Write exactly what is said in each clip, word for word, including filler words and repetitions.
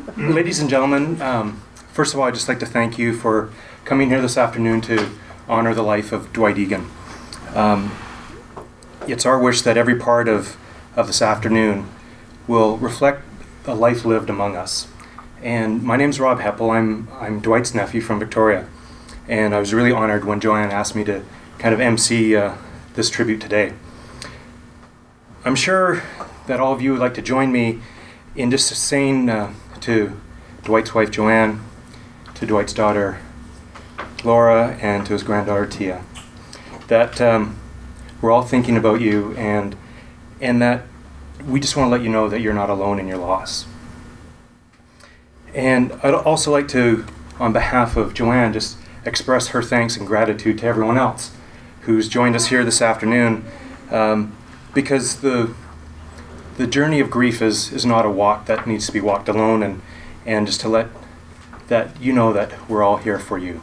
Ladies and gentlemen, um, first of all, I'd just like to thank you for coming here this afternoon to honor the life of Dwight Egan. Um, it's our wish that every part of, of this afternoon will reflect a life lived among us. And my name's Rob Heppel. I'm, I'm Dwight's nephew from Victoria. And I was really honored when Joanne asked me to kind of emcee uh, this tribute today. I'm sure that all of you would like to join me in just saying uh, to Dwight's wife Joanne, to Dwight's daughter Laura, and to his granddaughter Tia, that um, we're all thinking about you, and and that we just want to let you know that you're not alone in your loss. And I'd also like to, on behalf of Joanne, just express her thanks and gratitude to everyone else who's joined us here this afternoon, um, because the the journey of grief is, is not a walk that needs to be walked alone, and, and just to let that you know that we're all here for you.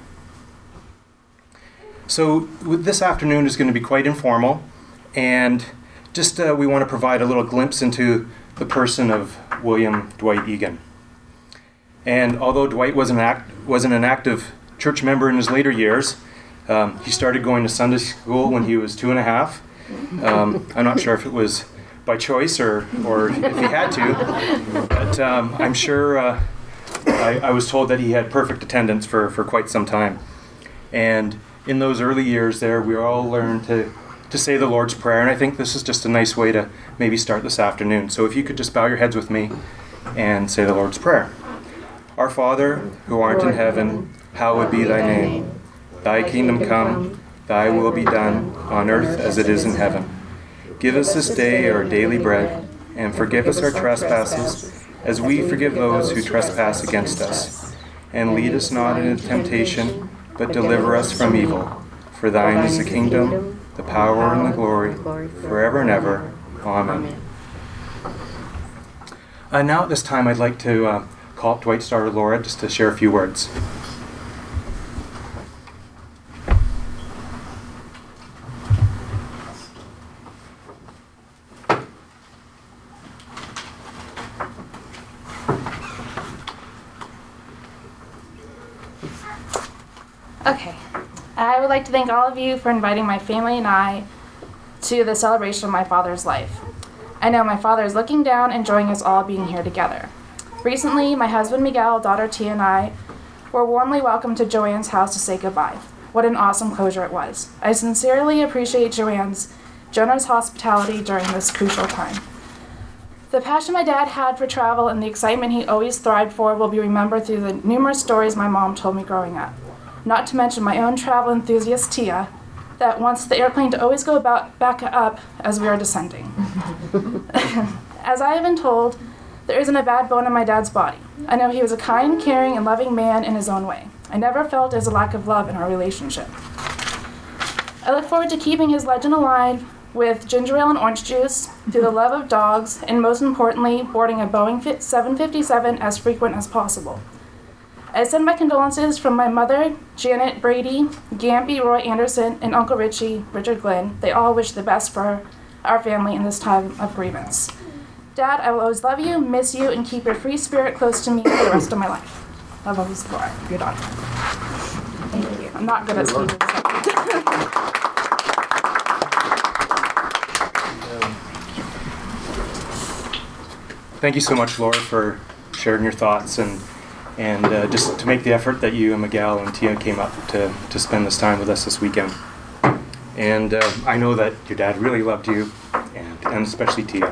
So this afternoon is going to be quite informal, and just uh, we want to provide a little glimpse into the person of William Dwight Egan. And although Dwight wasn't, act, wasn't an active church member in his later years, um, he started going to Sunday school when he was two and a half. Um, I'm not sure if it was by choice or, or if he had to, but um, I'm sure uh, I, I was told that he had perfect attendance for, for quite some time. And in those early years there, we all learned to, to say the Lord's Prayer, and I think this is just a nice way to maybe start this afternoon. So if you could just bow your heads with me and say the Lord's Prayer. Our Father, who art in heaven, hallowed be thy name. Thy kingdom come, thy will be done, on earth as it is in heaven. Give us this day our daily bread, and forgive us our trespasses, as we forgive those who trespass against us. And lead us not into temptation, but deliver us from evil. For thine is the kingdom, the power, and the glory, forever and ever. Amen. Uh, now at this time, I'd like to uh, call up Dwight's daughter Laura just to share a few words. Okay, I would like to thank all of you for inviting my family and I to the celebration of my father's life. I know my father is looking down, enjoying us all being here together. Recently, my husband Miguel, daughter Tia, and I were warmly welcomed to Joanne's house to say goodbye. What an awesome closure it was. I sincerely appreciate Joanne's generous hospitality during this crucial time. The passion my dad had for travel and the excitement he always thrived for will be remembered through the numerous stories my mom told me growing up. Not to mention my own travel enthusiast Tia, that wants the airplane to always go about back up as we are descending. As I have been told, there isn't a bad bone in my dad's body. I know he was a kind, caring, and loving man in his own way. I never felt as a lack of love in our relationship. I look forward to keeping his legend alive with ginger ale and orange juice, through the love of dogs, and most importantly, boarding a Boeing seven fifty-seven as frequent as possible. I send my condolences from my mother, Janet Brady, Gampy Roy Anderson, and Uncle Richie, Richard Glenn. They all wish the best for our family in this time of grievance. Dad, I will always love you, miss you, and keep your free spirit close to me for the rest of my life. Love always, Laura, your daughter. Thank you. I'm not good at speaking. Thank you so much, Laura, for sharing your thoughts and and uh, just to make the effort that you and Miguel and Tia came up to, to spend this time with us this weekend. And uh, I know that your dad really loved you, and, and especially Tia.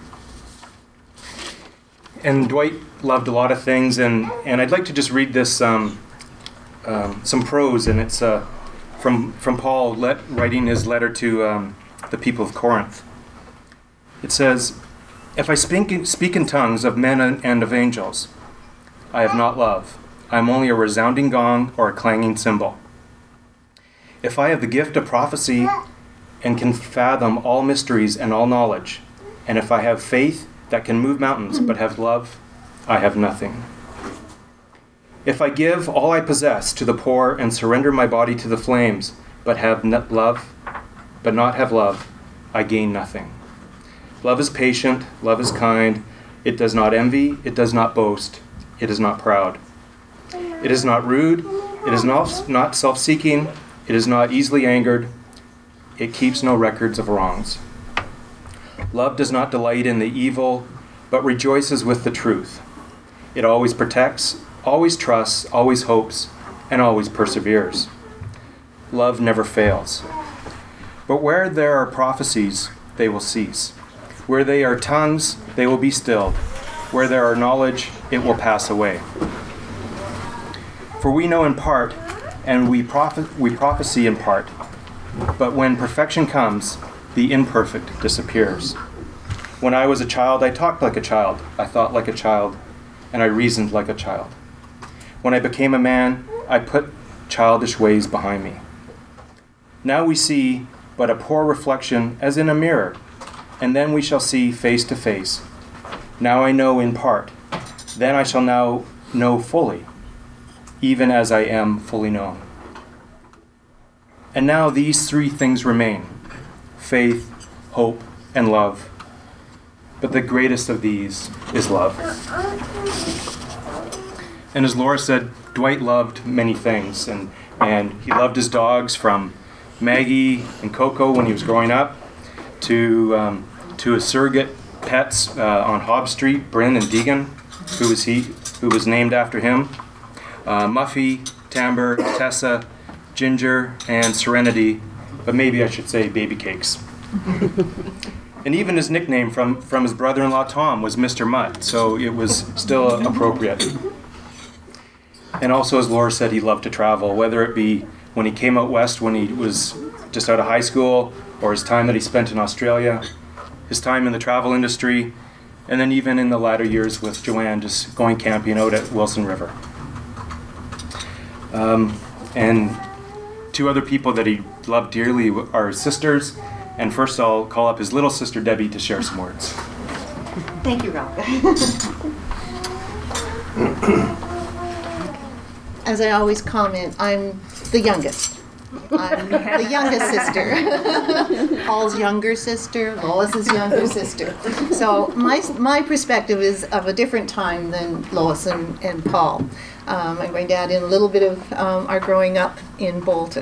And Dwight loved a lot of things, and, and I'd like to just read this, um, um, some prose, and it's uh, from, from Paul let, writing his letter to um, the people of Corinth. It says, "If I speak in, speak in tongues of men and of angels, I have not love. I am only a resounding gong or a clanging cymbal. If I have the gift of prophecy and can fathom all mysteries and all knowledge, and if I have faith that can move mountains but have love, I have nothing. If I give all I possess to the poor and surrender my body to the flames, but have not love, but not have love, I gain nothing. Love is patient, love is kind, it does not envy, it does not boast, It is not proud. It is not rude. It is not, not self-seeking. It is not easily angered. It keeps no records of wrongs. Love does not delight in the evil, but rejoices with the truth. It always protects, always trusts, always hopes, and always perseveres. Love never fails. But where there are prophecies, they will cease. Where there are tongues, they will be stilled. Where there are knowledge, it will pass away. For we know in part, and we, prophe- we prophesy in part. But when perfection comes, the imperfect disappears. When I was a child, I talked like a child, I thought like a child, and I reasoned like a child. When I became a man, I put childish ways behind me. Now we see but a poor reflection as in a mirror, and then we shall see face to face. Now I know in part, then I shall now know fully, even as I am fully known. And now these three things remain: faith, hope, and love. But the greatest of these is love. And as Laura said, Dwight loved many things, and, and he loved his dogs, from Maggie and Coco when he was growing up, to um, to his surrogate pets uh, on Hobbs Street, Bryn and Deegan, who was he, who was named after him, uh, Muffy, Tamber, Tessa, Ginger, and Serenity, but maybe I should say Baby Cakes. And even his nickname from, from his brother-in-law Tom was Mister Mutt, so it was still appropriate. And also, as Laura said, he loved to travel, whether it be when he came out west when he was just out of high school, or his time that he spent in Australia, his time in the travel industry, and then even in the latter years with Joanne, just going camping out at Wilson River. Um, and two other people that he loved dearly are his sisters, and first I'll call up his little sister Debbie to share some words. Thank you, Rob. As I always comment, I'm the youngest. I'm the youngest sister. Paul's younger sister, Lois's younger sister. So my my perspective is of a different time than Lois and, and Paul. Um, I'm going to add in a little bit of um, our growing up in Bolton.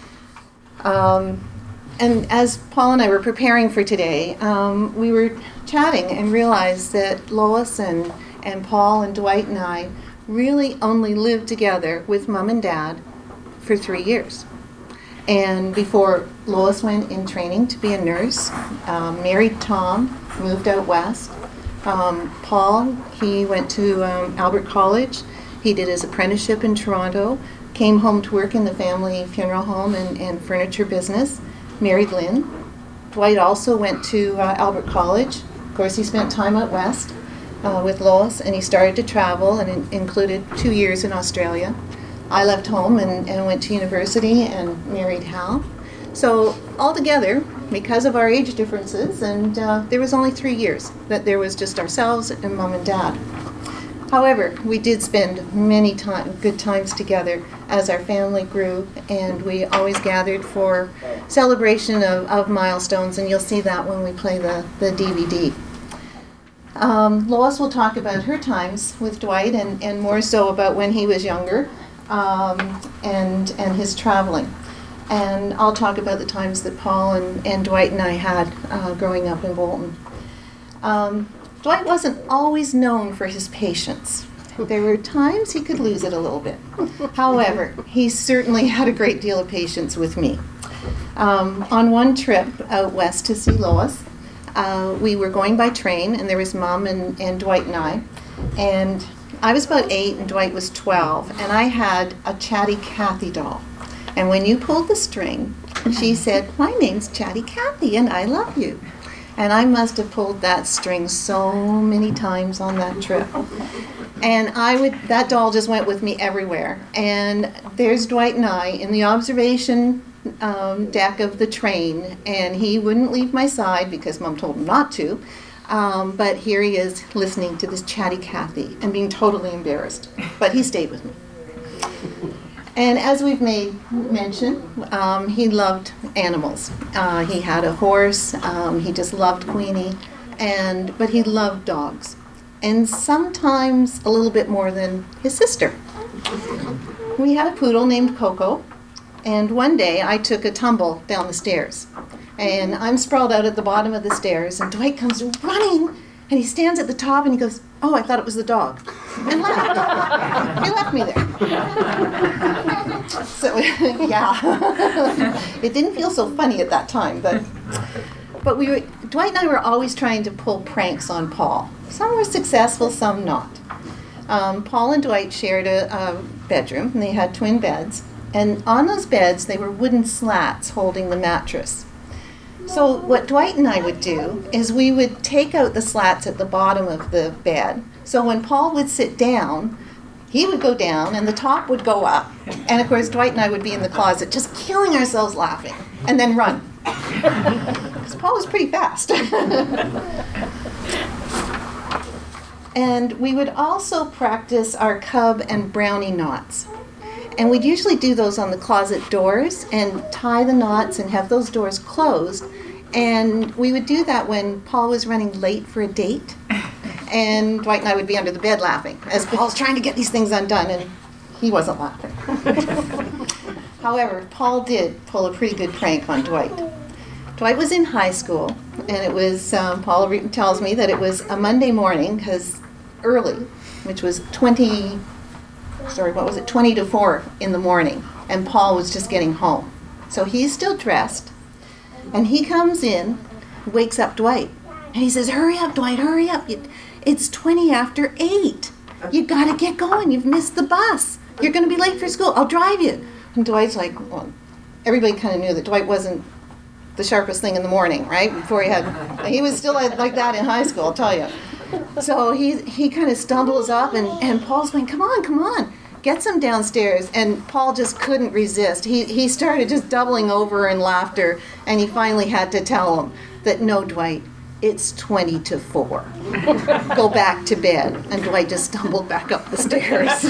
Um, and as Paul and I were preparing for today, um, we were chatting and realized that Lois and, and Paul and Dwight and I really only lived together with Mom and Dad for three years. And before Lois went in training to be a nurse, um, married Tom, moved out west. Um, Paul, he went to um, Albert College. He did his apprenticeship in Toronto, came home to work in the family funeral home and, and furniture business, married Lynn. Dwight also went to uh, Albert College. Of course, he spent time out west uh, with Lois, and he started to travel, and it included two years in Australia. I left home and, and went to university and married Hal. So altogether, because of our age differences, and uh, there was only three years that there was just ourselves and Mom and Dad. However, we did spend many time, good times together as our family grew, and we always gathered for celebration of, of milestones, and you'll see that when we play the, the D V D. Um, Lois will talk about her times with Dwight, and, and more so about when he was younger. Um, and and his traveling. And I'll talk about the times that Paul and, and Dwight and I had uh, growing up in Bolton. Um, Dwight wasn't always known for his patience. There were times he could lose it a little bit. However, he certainly had a great deal of patience with me. Um, on one trip out west to see Lois, uh, we were going by train, and there was Mom and, and Dwight and I. And I was about eight and Dwight was twelve, and I had a Chatty Cathy doll. And when you pulled the string, she said, "My name's Chatty Cathy and I love you." And I must have pulled that string so many times on that trip. And I would, that doll just went with me everywhere. And there's Dwight and I in the observation um, deck of the train, and he wouldn't leave my side because Mom told him not to. Um, but here he is listening to this Chatty Cathy and being totally embarrassed. But he stayed with me. And as we've made mention, um, he loved animals. Uh, he had a horse. Um, he just loved Queenie. And, but he loved dogs. and sometimes a little bit more than his sister. We had a poodle named Coco, and one day I took a tumble down the stairs. And I'm sprawled out at the bottom of the stairs, and Dwight comes running, and he stands at the top, and he goes, "Oh, I thought it was the dog," and left. He left me there. So, yeah. It didn't feel so funny at that time, but but we were, Dwight and I were always trying to pull pranks on Paul. Some were successful, some not. Um, Paul and Dwight shared a, a bedroom, and they had twin beds. And on those beds, they were wooden slats holding the mattress. So what Dwight and I would do is we would take out the slats at the bottom of the bed. So when Paul would sit down, he would go down and the top would go up. And of course, Dwight and I would be in the closet just killing ourselves laughing and then run. Because Paul was pretty fast. And we would also practice our cub and brownie knots. And we'd usually do those on the closet doors and tie the knots and have those doors closed. And we would do that when Paul was running late for a date. And Dwight and I would be under the bed laughing as Paul's trying to get these things undone, and he wasn't laughing. However, Paul did pull a pretty good prank on Dwight. Dwight was in high school, and it was, um, Paul re- tells me that it was a Monday morning, because early, which was twenty... sorry, what was it, twenty to four in the morning, and Paul was just getting home. So he's still dressed, and he comes in, wakes up Dwight, and he says, "Hurry up, Dwight, hurry up. It's twenty after eight. You gotta get going. You've missed the bus. You're gonna be late for school. I'll drive you." And Dwight's like, well, everybody kind of knew that Dwight wasn't the sharpest thing in the morning, right? Before he had, he was still like that in high school, I'll tell you. So he he kind of stumbles up, and, and Paul's going, "Come on, come on." Gets him downstairs, and Paul just couldn't resist. He he started just doubling over in laughter, and he finally had to tell him that, "No, Dwight, it's twenty to four. Go back to bed." And Dwight just stumbled back up the stairs.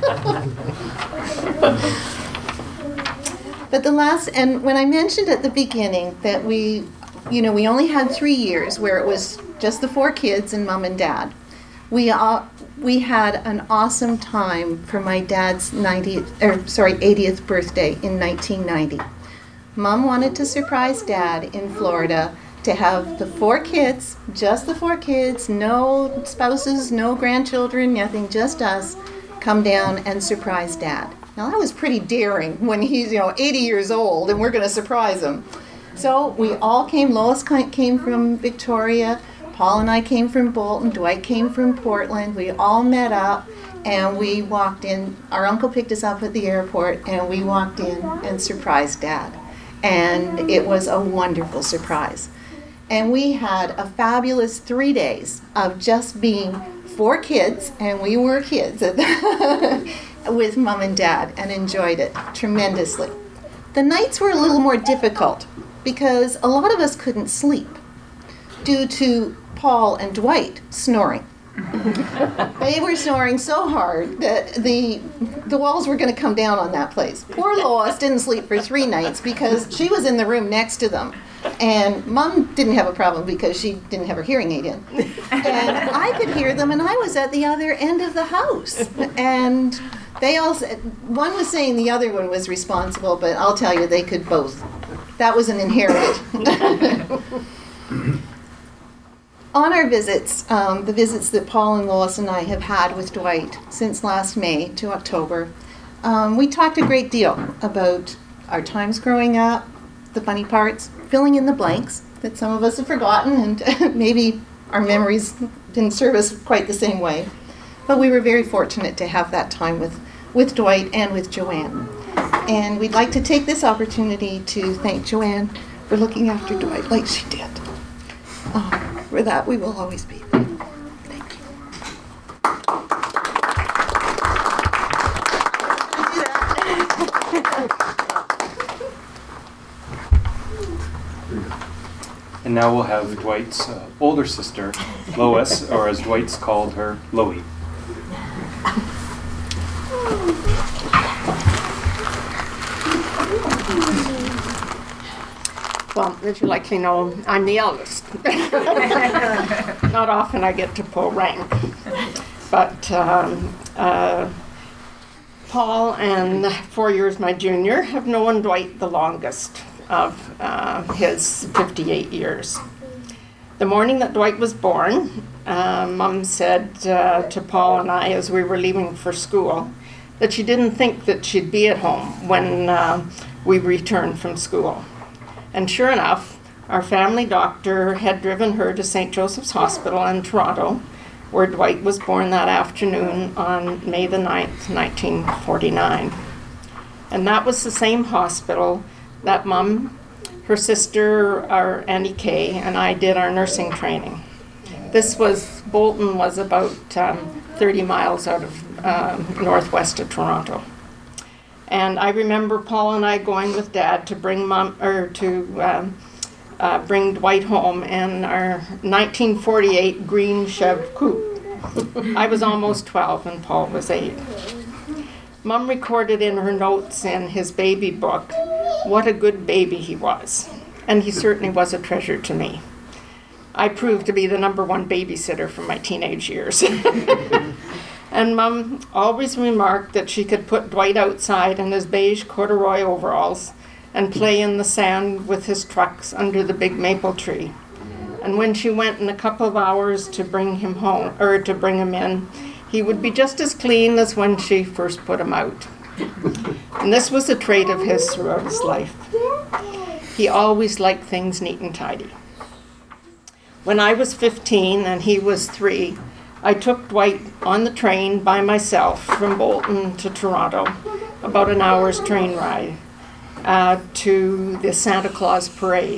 But the last, and when I mentioned at the beginning that we, you know, we only had three years where it was just the four kids and mom and dad. We all, we had an awesome time for my dad's ninetieth, or sorry, eightieth birthday in nineteen ninety. Mom wanted to surprise Dad in Florida to have the four kids, just the four kids, no spouses, no grandchildren, nothing, just us, come down and surprise Dad. Now that was pretty daring when he's, you know, eighty years old and we're going to surprise him. So we all came. Lois came from Victoria. Paul and I came from Bolton. Dwight came from Portland. We all met up and we walked in. Our uncle picked us up at the airport and we walked in and surprised Dad. And it was a wonderful surprise. And we had a fabulous three days of just being four kids, and we were kids, with Mom and Dad, and enjoyed it tremendously. The nights were a little more difficult because a lot of us couldn't sleep due to Paul and Dwight snoring. They were snoring so hard that the the walls were going to come down on that place. Poor Lois didn't sleep for three nights because she was in the room next to them. And Mom didn't have a problem because she didn't have her hearing aid in. And I could hear them, and I was at the other end of the house. And they all said, one was saying the other one was responsible, but I'll tell you, they could both. That was an inherited. On our visits, um, the visits that Paul and Lois and I have had with Dwight since last May to October, um, we talked a great deal about our times growing up, the funny parts, filling in the blanks that some of us have forgotten, and maybe our memories didn't serve us quite the same way. But we were very fortunate to have that time with, with Dwight and with Joanne. And we'd like to take this opportunity to thank Joanne for looking after Dwight like she did. Oh, for that, we will always be there. Thank you. And now we'll have Dwight's uh, older sister, Lois, or as Dwight's called her, Loie. Well, as you likely know, I'm the eldest. Not often I get to pull rank. But um, uh, Paul, and four years my junior, have known Dwight the longest of uh, his fifty-eight years. The morning that Dwight was born, uh, Mom said uh, to Paul and I as we were leaving for school that she didn't think that she'd be at home when uh, we returned from school. And sure enough, our family doctor had driven her to Saint Joseph's Hospital in Toronto, where Dwight was born that afternoon on May the ninth, nineteen forty-nine. And that was the same hospital that Mom, her sister, our Annie Kay, and I did our nursing training. This was, Bolton was about um, thirty miles out of um, northwest of Toronto. And I remember Paul and I going with Dad to bring Mom, or to um, uh, bring Dwight home in our nineteen forty-eight green Chev coupe. I was almost twelve and Paul was eight. Mom recorded in her notes in his baby book what a good baby he was, and he certainly was a treasure to me. I proved to be the number one babysitter for my teenage years. And Mom always remarked that she could put Dwight outside in his beige corduroy overalls and play in the sand with his trucks under the big maple tree. And when she went in a couple of hours to bring him home, or to bring him in, he would be just as clean as when she first put him out. And this was a trait of his throughout his life. He always liked things neat and tidy. When I was fifteen and he was three, I took Dwight on the train by myself from Bolton to Toronto, about an hour's train ride, uh, to the Santa Claus Parade.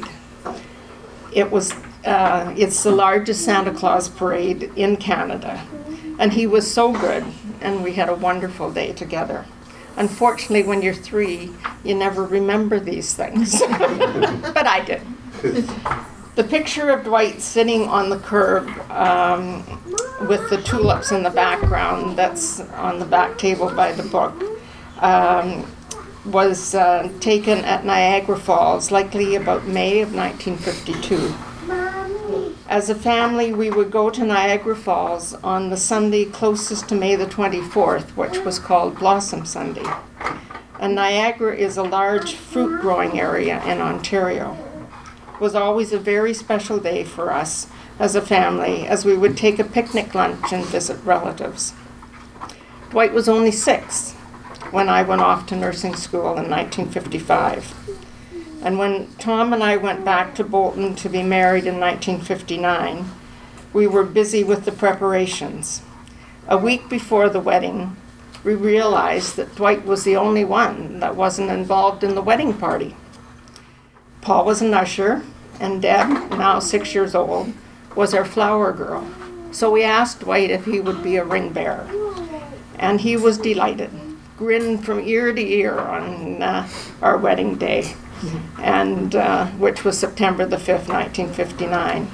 It was, uh, it's the largest Santa Claus parade in Canada, and he was so good, and we had a wonderful day together. Unfortunately, when you're three, you never remember these things, but I did. The picture of Dwight sitting on the curb um, with the tulips in the background, that's on the back table by the book, um, was uh, taken at Niagara Falls, likely about May of nineteen fifty-two. As a family, we would go to Niagara Falls on the Sunday closest to May the twenty-fourth, which was called Blossom Sunday. And Niagara is a large fruit growing area in Ontario. It was always a very special day for us as a family, as we would take a picnic lunch and visit relatives. Dwight was only six when I went off to nursing school in nineteen fifty-five. And when Tom and I went back to Bolton to be married in nineteen fifty-nine, we were busy with the preparations. A week before the wedding, we realized that Dwight was the only one that wasn't involved in the wedding party. Paul was an usher, and Deb, now six years old, was our flower girl. So we asked Dwight if he would be a ring bearer. And he was delighted, grinned from ear to ear on uh, our wedding day, and uh, which was September the fifth, nineteen fifty-nine.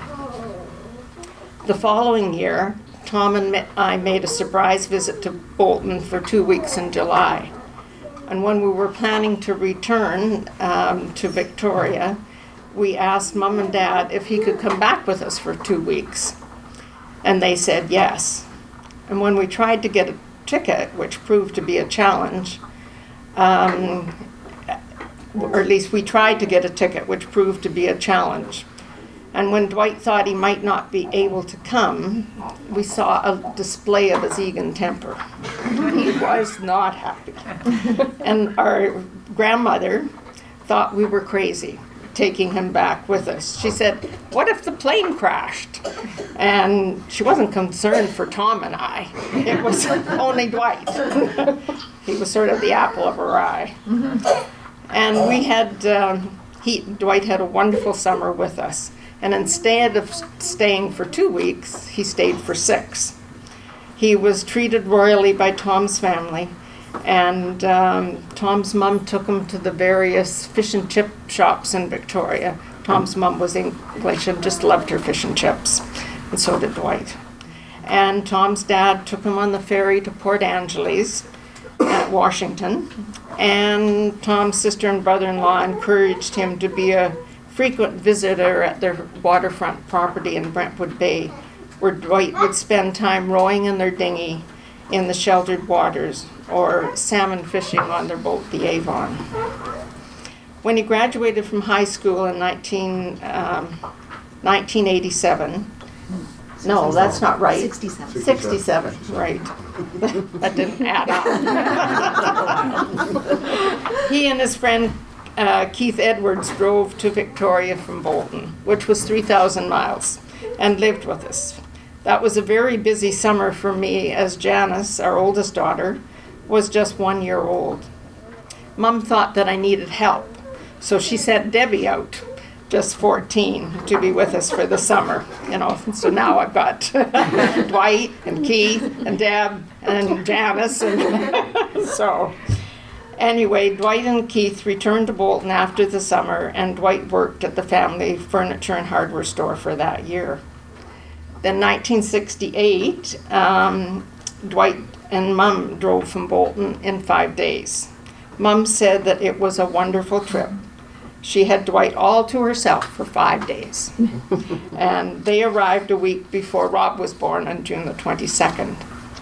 The following year, Tom and I made a surprise visit to Bolton for two weeks in July. And when we were planning to return um, to Victoria, we asked Mom and Dad if he could come back with us for two weeks. And they said yes. And when we tried to get a ticket, which proved to be a challenge, um, or at least we tried to get a ticket, which proved to be a challenge. And when Dwight thought he might not be able to come, we saw a display of his Egan temper. He was not happy. And our grandmother thought we were crazy taking him back with us. She said, "What if the plane crashed?" And she wasn't concerned for Tom and I. It was only Dwight. He was sort of the apple of her eye. And we had, um, he, Dwight had a wonderful summer with us. And instead of staying for two weeks, he stayed for six. He was treated royally by Tom's family, and um, Tom's mom took him to the various fish and chip shops in Victoria. Tom's mom was English and just loved her fish and chips, and so did Dwight. And Tom's dad took him on the ferry to Port Angeles at Washington, and Tom's sister and brother-in-law encouraged him to be a frequent visitor at their waterfront property in Brentwood Bay, where Dwight would spend time rowing in their dinghy in the sheltered waters or salmon fishing on their boat, the Avon. When he graduated from high school in nineteen, um, nineteen eighty-seven, no, that's not right. sixty-seven. sixty-seven, right. That didn't add up. He and his friend uh, Keith Edwards drove to Victoria from Bolton, which was three thousand miles, and lived with us. That was a very busy summer for me, as Janice, our oldest daughter, was just one year old. Mom thought that I needed help, so she sent Debbie out, just fourteen, to be with us for the summer. You know, so now I've got Dwight and Keith and Deb and Janice, and so anyway, Dwight and Keith returned to Bolton after the summer, and Dwight worked at the family furniture and hardware store for that year. Then nineteen sixty-eight, um, Dwight and Mum drove from Bolton in five days. Mum said that it was a wonderful trip. She had Dwight all to herself for five days. And they arrived a week before Rob was born on June the twenty-second.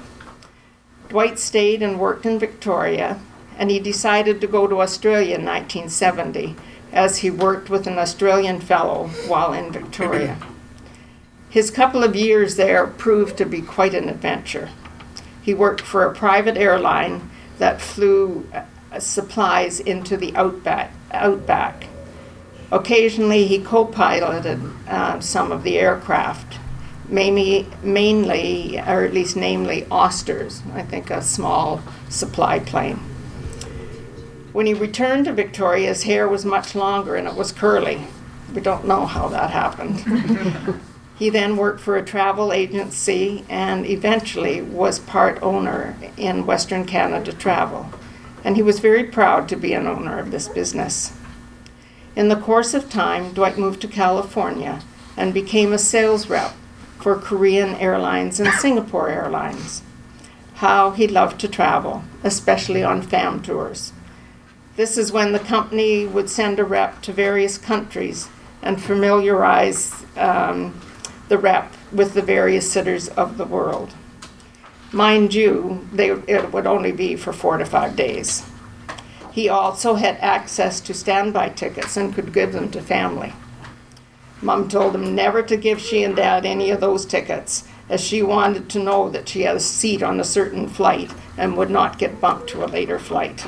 Dwight stayed and worked in Victoria, and he decided to go to Australia in nineteen seventy, as he worked with an Australian fellow while in Victoria. His couple of years there proved to be quite an adventure. He worked for a private airline that flew supplies into the outback. outback. Occasionally, he co-piloted uh, some of the aircraft, mainly, mainly, or at least namely, Austers, I think a small supply plane. When he returned to Victoria, his hair was much longer and it was curly. We don't know how that happened. He then worked for a travel agency and eventually was part owner in Western Canada Travel. And he was very proud to be an owner of this business. In the course of time, Dwight moved to California and became a sales rep for Korean Airlines and Singapore Airlines. How he loved to travel, especially on fam tours. This is when the company would send a rep to various countries and familiarize um, the rep with the various cities of the world. Mind you, they, it would only be for four to five days. He also had access to standby tickets and could give them to family. Mom told him never to give she and Dad any of those tickets, as she wanted to know that she had a seat on a certain flight and would not get bumped to a later flight.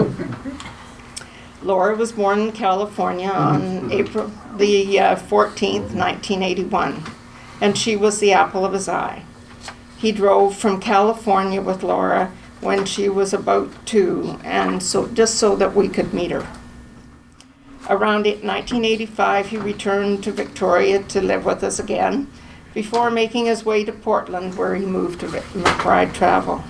Laura was born in California on April the uh, fourteenth, nineteen eighty-one, and she was the apple of his eye. He drove from California with Laura when she was about two, and so just so that we could meet her. Around nineteen eighty-five, he returned to Victoria to live with us again, before making his way to Portland, where he moved to McBride Travel.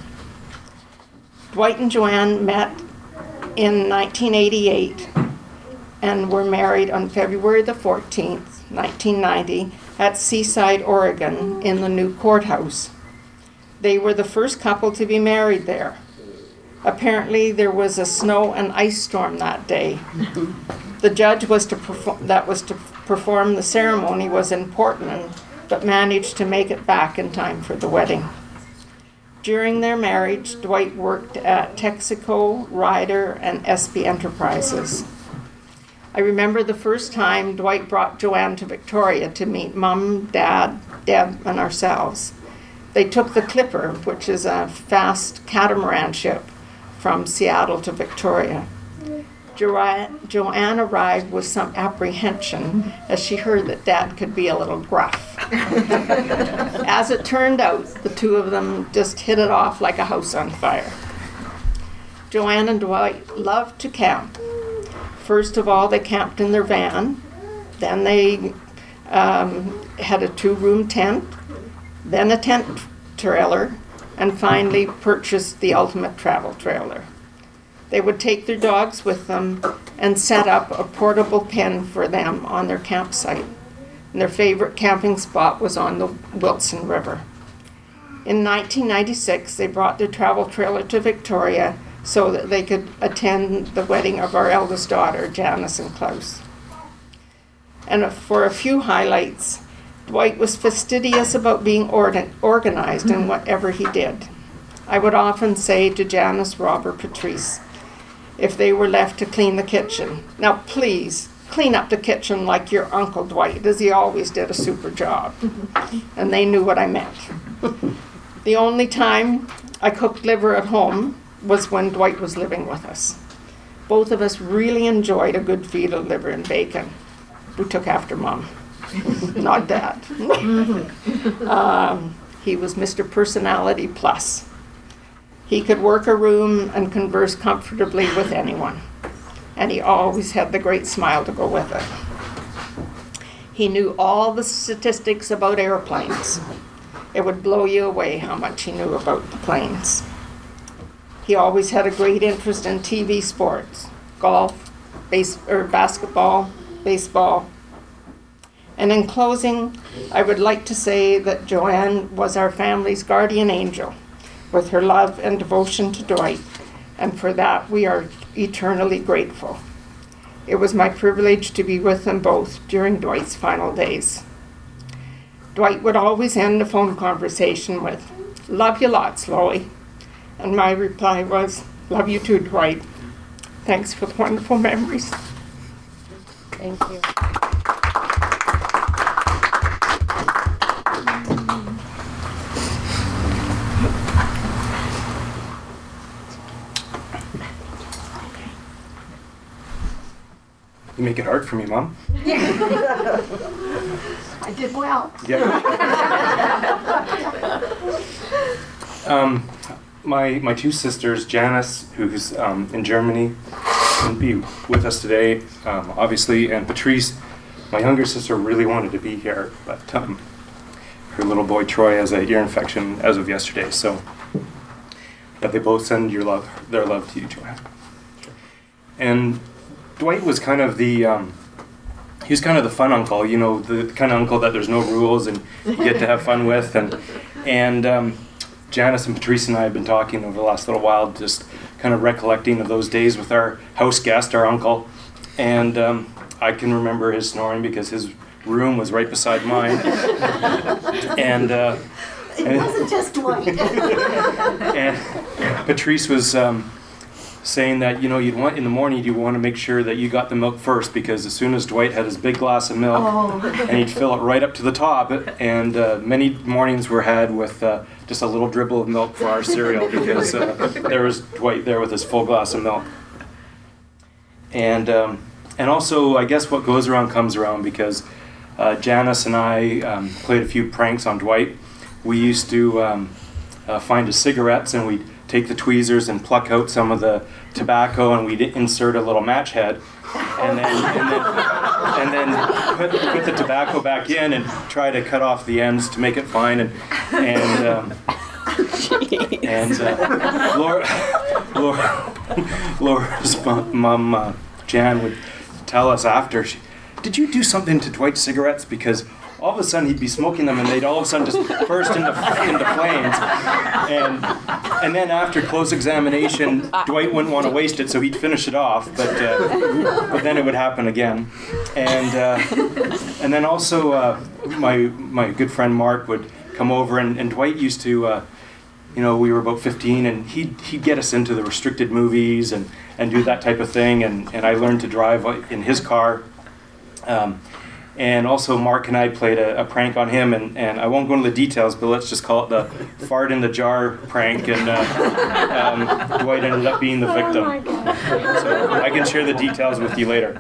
Dwight and Joanne met in nineteen eighty-eight and were married on February the fourteenth, nineteen ninety, at Seaside, Oregon, in the new courthouse. They were the first couple to be married there. Apparently, there was a snow and ice storm that day. The judge was to perform, that was to perform the ceremony was in Portland, but managed to make it back in time for the wedding. During their marriage, Dwight worked at Texaco, Ryder, and S B Enterprises. I remember the first time Dwight brought Joanne to Victoria to meet Mom, Dad, Deb, and ourselves. They took the Clipper, which is a fast catamaran ship, from Seattle to Victoria. Jo- Joanne arrived with some apprehension as she heard that Dad could be a little gruff. As it turned out, the two of them just hit it off like a house on fire. Joanne and Dwight loved to camp. First of all, they camped in their van. Then they um, had a two-room tent, then a tent trailer, and finally purchased the ultimate travel trailer. They would take their dogs with them and set up a portable pen for them on their campsite. And their favorite camping spot was on the Wilson River. In nineteen ninety-six, they brought their travel trailer to Victoria so that they could attend the wedding of our eldest daughter, Janice and Klaus. And for a few highlights, Dwight was fastidious about being organ- organized in whatever he did. I would often say to Janice, Rob, or Patrice, if they were left to clean the kitchen, now please clean up the kitchen like your Uncle Dwight, as he always did a super job. And they knew what I meant. The only time I cooked liver at home was when Dwight was living with us. Both of us really enjoyed a good feed of liver and bacon. We took after Mom, not Dad. um, he was Mister Personality Plus. He could work a room and converse comfortably with anyone, and he always had the great smile to go with it. He knew all the statistics about airplanes. It would blow you away how much he knew about the planes. He always had a great interest in T V sports, golf, base, or basketball, baseball. And in closing, I would like to say that Joanne was our family's guardian angel, with her love and devotion to Dwight, and for that we are eternally grateful. It was my privilege to be with them both during Dwight's final days. Dwight would always end a phone conversation with, "Love you lots, Loie." And my reply was, "Love you too, Dwight. Thanks for the wonderful memories." Thank you. You make it hard for me, Mom. I did well. Yeah. um, my my two sisters, Janice, who's um, in Germany, couldn't be with us today, um, obviously, and Patrice, my younger sister, really wanted to be here, but um, her little boy Troy has a ear infection as of yesterday. So, but they both send your love, their love to you, Joanne. And Dwight was kind of the, um, he was kind of the fun uncle, you know, the kind of uncle that there's no rules and you get to have fun with. And and um, Janice and Patrice and I have been talking over the last little while, just kind of recollecting of those days with our house guest, our uncle. And um, I can remember his snoring because his room was right beside mine. and uh, It and, wasn't just Dwight. and Patrice was um, saying that, you know, you'd want in the morning you want to make sure that you got the milk first, because as soon as Dwight had his big glass of milk, Oh. and he'd fill it right up to the top, and uh, many mornings were had with uh, just a little dribble of milk for our cereal, because uh, there was Dwight there with his full glass of milk. And um, and also, I guess what goes around comes around, because uh, Janice and I um, played a few pranks on Dwight. We used to um, uh, find his cigarettes, and we'd take the tweezers and pluck out some of the tobacco, and we'd insert a little match head, and then and then, and then put, put the tobacco back in and try to cut off the ends to make it fine. And and um, and uh, Laura, Laura, Laura's mom, uh, Jan, would tell us after, she, "Did you do something to Dwight's cigarettes? Because all of a sudden he'd be smoking them and they'd all of a sudden just burst into, into flames." And and then after close examination, Dwight wouldn't want to waste it, so he'd finish it off, but uh, but then it would happen again. And uh, and then also uh, my my good friend Mark would come over, and, and Dwight used to, uh, you know, we were about fifteen, and he'd, he'd get us into the restricted movies and, and do that type of thing, and, and I learned to drive in his car. Um, And also Mark and I played a, a prank on him, and, and I won't go into the details, but let's just call it the fart in the jar prank, and uh, um, Dwight ended up being the victim. Oh my God. So I can share the details with you later.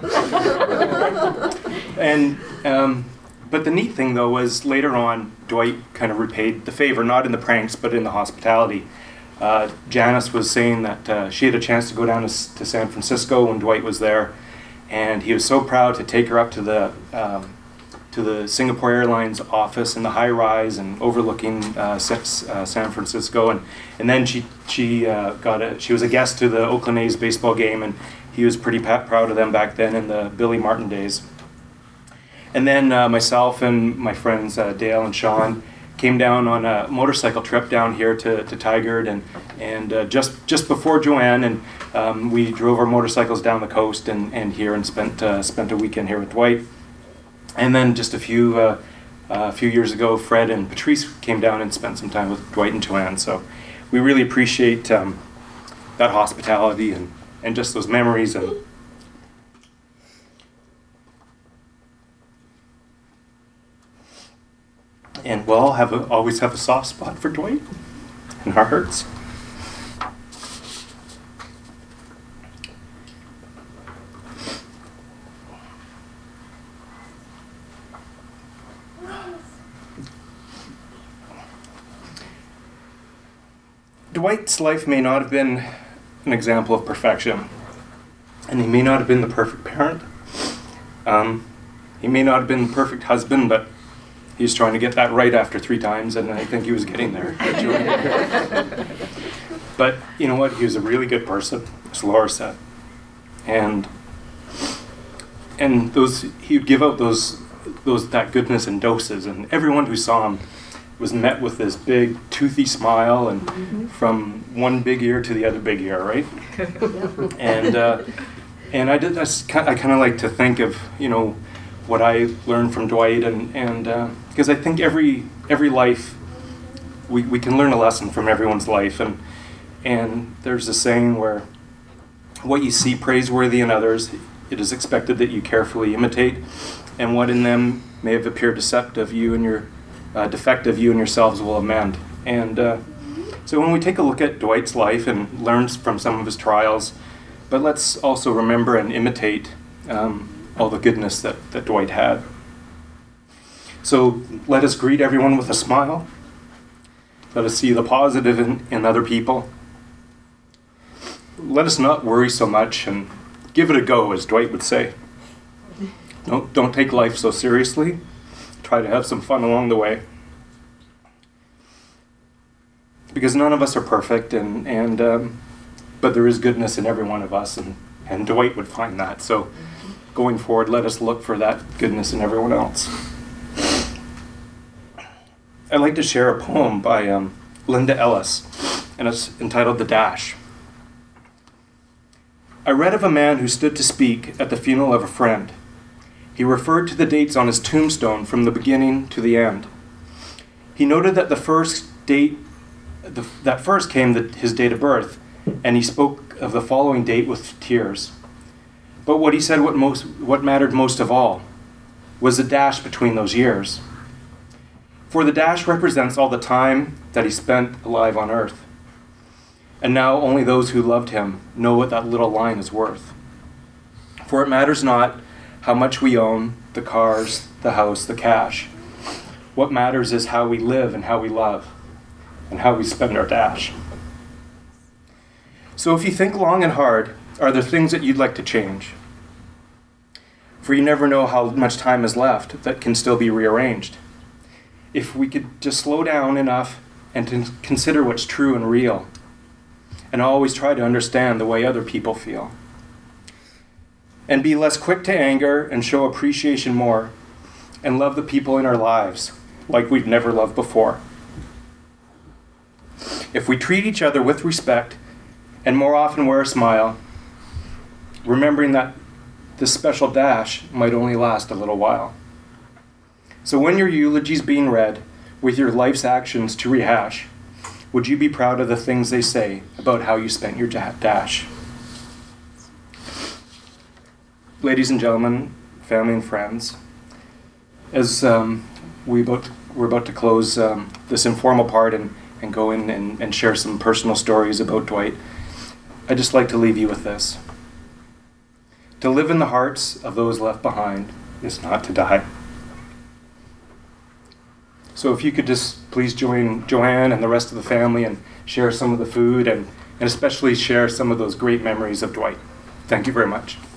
And um, but the neat thing though was later on, Dwight kind of repaid the favor, not in the pranks, but in the hospitality. Uh, Janice was saying that uh, she had a chance to go down to, to San Francisco when Dwight was there. And he was so proud to take her up to the um, to the Singapore Airlines office in the high rise and overlooking uh, uh, San Francisco. And and then she she uh, got a she was a guest to the Oakland A's baseball game, and he was pretty pa- proud of them back then in the Billy Martin days. And then uh, myself and my friends uh, Dale and Sean came down on a motorcycle trip down here to, to Tigard, and and uh, just just before Joanne, and um, we drove our motorcycles down the coast and, and here and spent uh, spent a weekend here with Dwight. And then just a few uh, uh, a few years ago, Fred and Patrice came down and spent some time with Dwight and Joanne. So we really appreciate um, that hospitality and, and just those memories. And and we'll all have a, always have a soft spot for Dwight in our hearts. Dwight's life may not have been an example of perfection, and he may not have been the perfect parent. Um, he may not have been the perfect husband, but he was trying to get that right after three times, and I think he was getting there. But you know what? He was a really good person, as Laura said, and and those he would give out those those that goodness in doses, and everyone who saw him was met with this big toothy smile, and mm-hmm. from one big ear to the other big ear, right? and uh, and I did. I, I kind of like to think of you know what I learned from Dwight, and and uh, because I think every every life we we can learn a lesson from everyone's life, and and there's a saying where what you see praiseworthy in others, it is expected that you carefully imitate, and what in them may have appeared deceptive, you and your Uh, defective, you and yourselves will amend. And uh, so when we take a look at Dwight's life and learn from some of his trials, but let's also remember and imitate um, all the goodness that, that Dwight had. So let us greet everyone with a smile. Let us see the positive in, in other people. Let us not worry so much and give it a go, as Dwight would say. Don't, don't take life so seriously. Try to have some fun along the way, because none of us are perfect, and and um, but there is goodness in every one of us, and and Dwight would find that. So going forward, let us look for that goodness in everyone else. I'd like to share a poem by um, Linda Ellis, and it's entitled "The Dash." I read of a man who stood to speak at the funeral of a friend. He referred to the dates on his tombstone from the beginning to the end. He noted that the first date, the, that first came the, his date of birth, and he spoke of the following date with tears. But what he said, what most, what mattered most of all, was the dash between those years. For the dash represents all the time that he spent alive on earth. And now only those who loved him know what that little line is worth. For it matters not how much we own, the cars, the house, the cash. What matters is how we live and how we love, and how we spend our dash. So if you think long and hard, are there things that you'd like to change? For you never know how much time is left that can still be rearranged. If we could just slow down enough and to consider what's true and real, and always try to understand the way other people feel. And be less quick to anger and show appreciation more, and love the people in our lives like we've never loved before. If we treat each other with respect and more often wear a smile, remembering that this special dash might only last a little while. So when your eulogy's being read with your life's actions to rehash, would you be proud of the things they say about how you spent your dash? Ladies and gentlemen, family and friends, as um, we about, we're about to close um, this informal part and, and go in and, and share some personal stories about Dwight, I'd just like to leave you with this. To live in the hearts of those left behind is not to die. So if you could just please join Joanne and the rest of the family and share some of the food, and, and especially share some of those great memories of Dwight. Thank you very much.